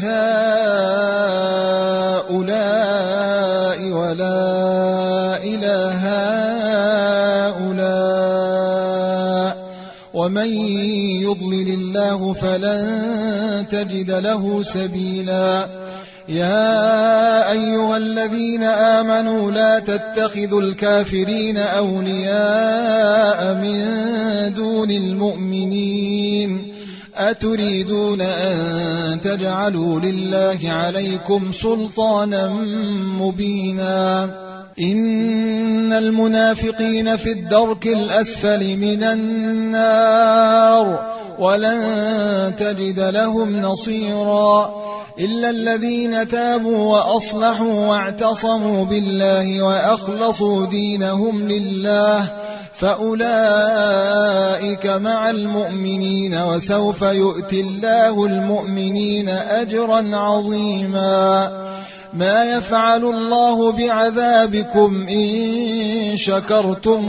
هؤلاء ولا إله هؤلاء ومن يضلل الله فلن تجد له سبيلا يا أيها الذين آمنوا لا تتخذوا الكافرين أولياء من دون المؤمنين أتريدون أن تجعلوا لله عليكم سلطانا مبينا إن المنافقين في الدرك الأسفل من النار ولن تجد لهم نصيرا إلا الذين تابوا وأصلحوا واعتصموا بالله وأخلصوا دينهم لله فأولئك مع المؤمنين وسوف يؤتي الله المؤمنين أجرا عظيما ما يفعل الله بعذابكم إن شكرتم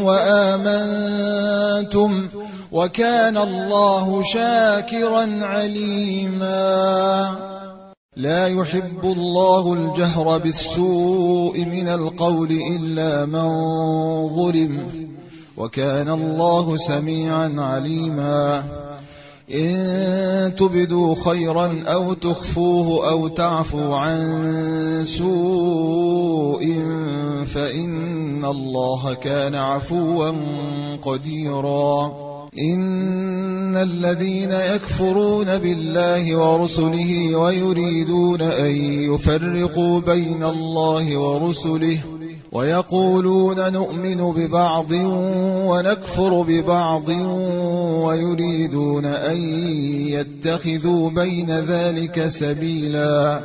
وآمنتم وكان الله شاكرا عليما لا يحب الله الجهر بالسوء من القول إلا من ظلم وكان الله سميعا عليما إن تبدوا خيرا أو تخفوه أو تعفوا عن سوء فإن الله كان عفوا قديرا إن الذين يكفرون بالله ورسله ويريدون أن يفرقوا بين الله ورسله ويقولون نؤمن ببعض ونكفر ببعض ويريدون أن يتخذوا بين ذلك سبيلا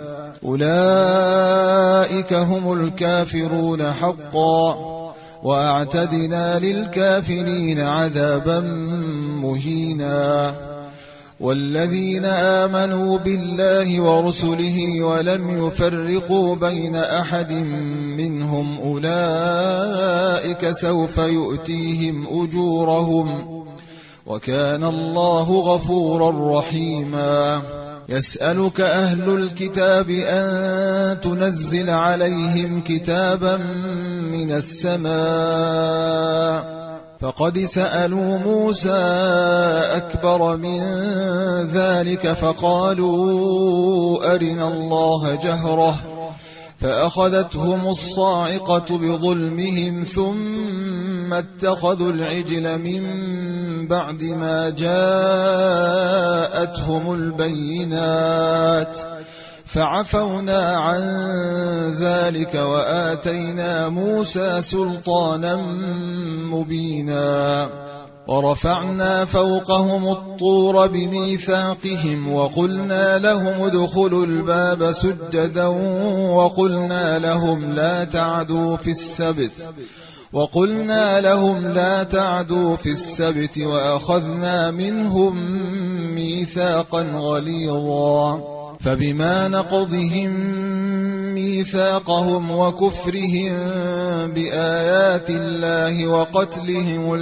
أولئك هم الكافرون حقا وأعتدنا للكافرين عذابا مهينا والذين آمنوا بالله ورسله ولم يفرقوا بين أحد منهم أولئك سوف يؤتيهم أجورهم وكان الله غفورا رحيما يسألك أهل الكتاب أن تنزل عليهم كتابا من السماء فقد سألوا موسى أكبر من ذلك فقالوا أرنا الله جهرة فأخذتهم الصاعقة بظلمهم ثم اتخذوا العجل من بعد ما جاءتهم البينات فعفونا عن ذلك وآتينا موسى سلطانا مبينا ورفعنا فوقهم الطور بميثاقهم وقلنا لهم ادخلوا الباب سجدا وقلنا لهم لا تعدوا في السبت وقلنا لهم لا تعدوا في السبت وأخذنا منهم ميثاقا غليظا فبما نقضهم ميثاقهم وكفرهم بآيات الله وقتلهم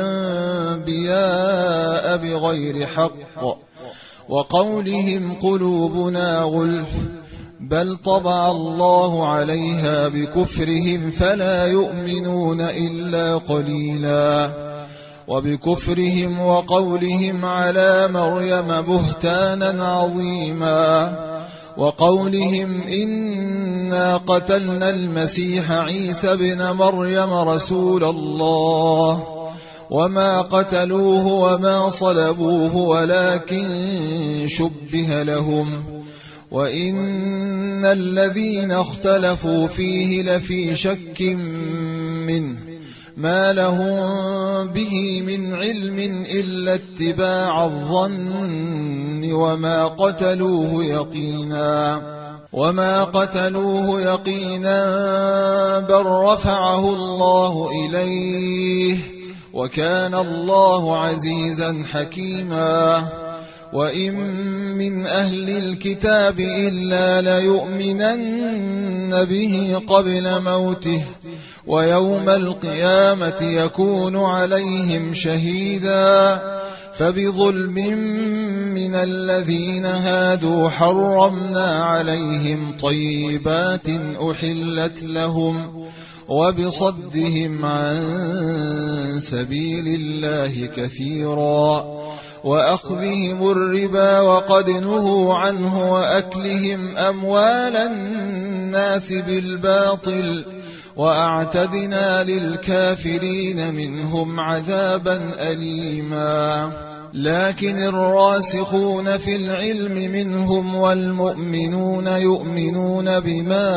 الأنبياء بغير حق وقولهم قلوبنا غلف بل طبع الله عليها بكفرهم فلا يؤمنون إلا قليلا وبكفرهم وقولهم على مريم بهتانا عظيما وقولهم إنا قتلنا المسيح عيسى ابن مريم رسول الله وما قتلوه وما صلبوه ولكن شبه لهم وإن الذين اختلفوا فيه لفي شك منه ما لهم به من علم إلا اتباع الظن وما قتلوه يقينا وما قتلوه يقينا بل رفعه الله إليه وكان الله عزيزا حكيما وإن من أهل الكتاب إلا ليؤمنن به قبل موته ويوم القيامة يكون عليهم شهيدا فبظلم من الذين هادوا حرمنا عليهم طيبات أحلت لهم وبصدهم عن سبيل الله كثيرا وأخذهم الربا وقد نهوا عنه وأكلهم أموال الناس بالباطل وأعتدنا للكافرين منهم عذابا أليما لكن الراسخون في العلم منهم والمؤمنون يؤمنون بما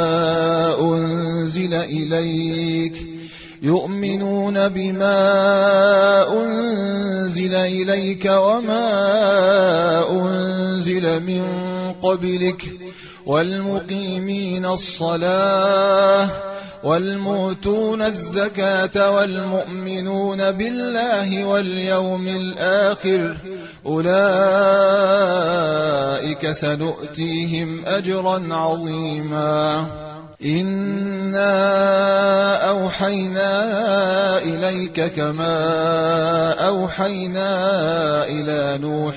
أنزل إليك يؤمنون بما أنزل إليك وما أنزل من قبلك والمقيمين الصلاة والمؤتون الزكاة والمؤمنون بالله واليوم الآخر أولئك سنؤتيهم أجرا عظيما إنا أوحينا إليك كما أوحينا إلى نوح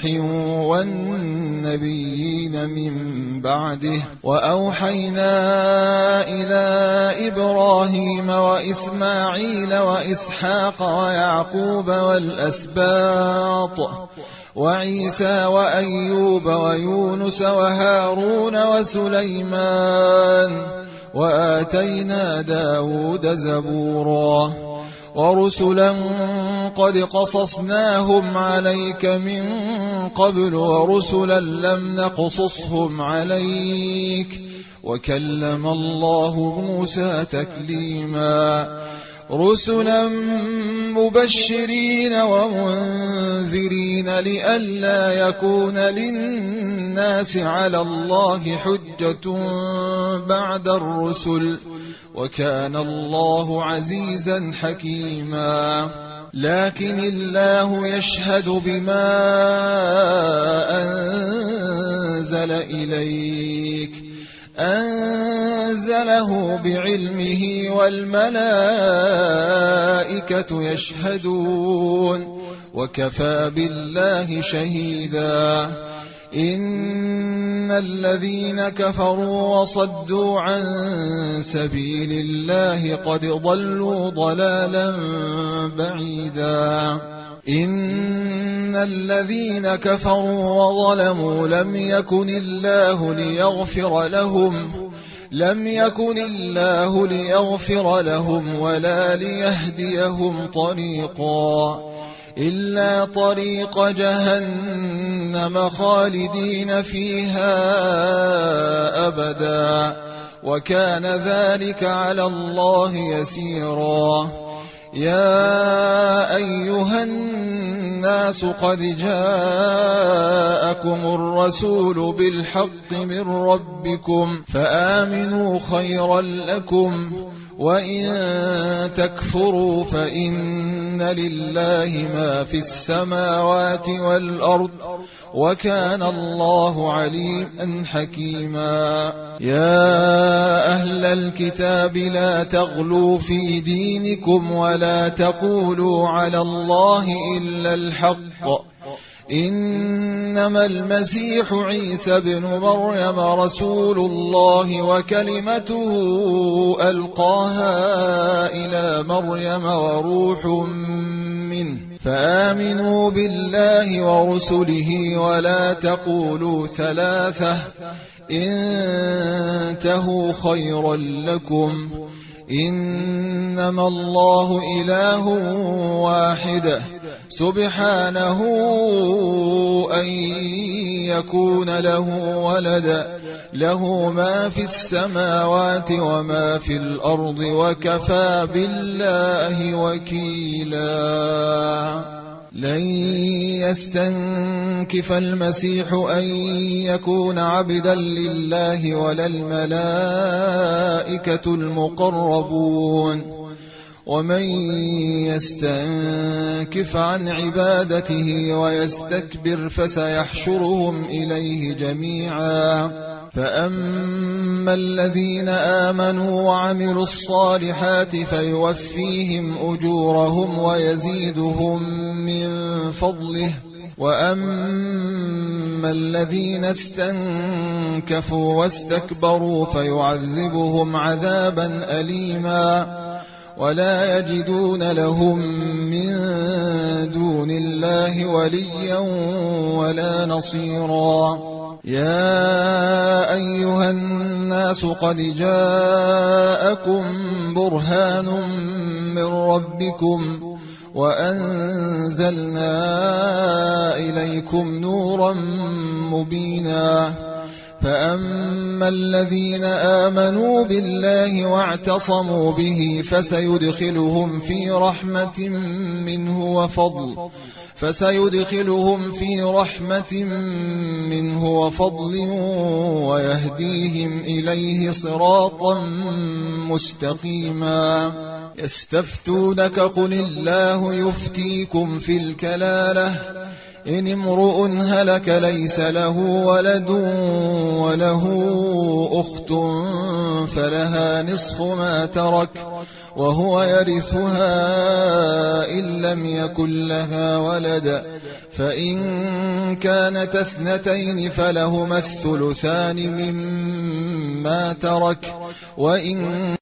والنبيين من بعده وأوحينا إلى إبراهيم وإسماعيل وإسحاق ويعقوب والأسباط وعيسى وأيوب ويونس وهارون وسليمان وآتينا داود زبورا ورسلا قد قصصناهم عليك من قبل ورسلا لم نقصصهم عليك وكلم الله موسى تكليما رسلا مبشرين ومنذرين لئلا يكون للناس على الله حجة بعد الرسل وكان الله عزيزا حكيما لكن الله يشهد بما أنزل إليك أنزله بعلمه والملائكة وكفى بالله شهيدا إن الذين كفروا وصدوا عن سبيل الله قد ضلوا ضلالا بعيدا إن الذين كفروا وظلموا لم يكن الله ليغفر لهم لم يكن الله ليغفر لهم ولا ليهديهم طريقا إلا طريق جهنم خالدين فيها أبدا وكان ذلك على الله يسيرا يا أيها الناس قد جاءكم الرسول بالحق من ربكم فآمنوا خيرا لكم وإن تكفروا فإن لله ما في السماوات والأرض وكان الله عليما حكيما يا أهل الكتاب لا تغلوا في دينكم ولا تقولوا على الله إلا الحق إنما المسيح عيسى بن مريم رسول الله وكلمته ألقاها إلى مريم وروح منه فآمنوا بالله ورسله ولا تقولوا ثلاثة انتهوا خيرا لكم إنما الله إله واحد سبحانه أن يكون له ولد له ما في السماوات وما في الأرض وكفى بالله وكيلا لن يستنكف المسيح أن يكون عبدا لله ولا الملائكة المقربون ومن يستنكف عن عبادته ويستكبر فسيحشرهم إليه جميعا فأما الذين آمنوا وعملوا الصالحات فيوفيهم أجورهم ويزيدهم من فضله وأما الذين استنكفوا واستكبروا فيعذبهم عذابا أليما ولا يجدون لهم من دون الله وليا ولا نصيرا يا أيها الناس قد جاءكم برهان من ربكم وأنزلنا إليكم نورا مبينا فأما الذين آمنوا بالله واعتصموا به فسيدخلهم في رحمة منه وفضل فسيدخلهم في رحمة منه وفضل ويهديهم إليه صراطا مستقيما يستفتونك قل الله يفتيكم في الكلالة إن امرؤ هلك ليس له ولد وله أخت فلها نصف ما ترك وهو يرثها إن لم يكن لها ولد فإن كانت اثنتين فلهما الثلثان مما ترك وإن